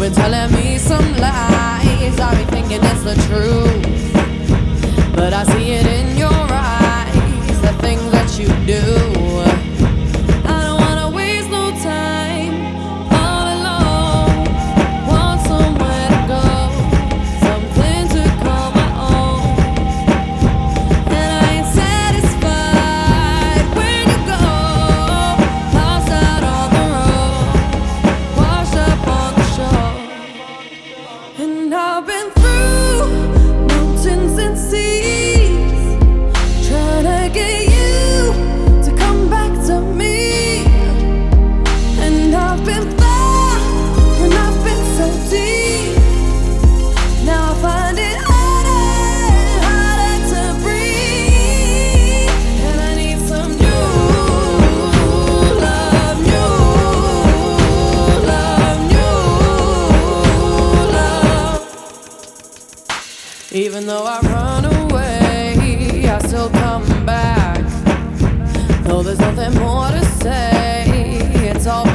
been telling me some lies. I be thinking it's the truth, but I see it in your eyes, the things that you do. I don't wanna waste no time all alone. Want somewhere to go, something to call my own. And I ain't satisfied when you go, lost out on the road, washed up on the shore. And I've been through mountains and seas, trying to get you to come back to me. And I've been far and I've been so deep. Now I find it harder and harder to breathe. And I need some new love, new love, new love. Even though I run away, I still come back. Though there's nothing more to say, it's all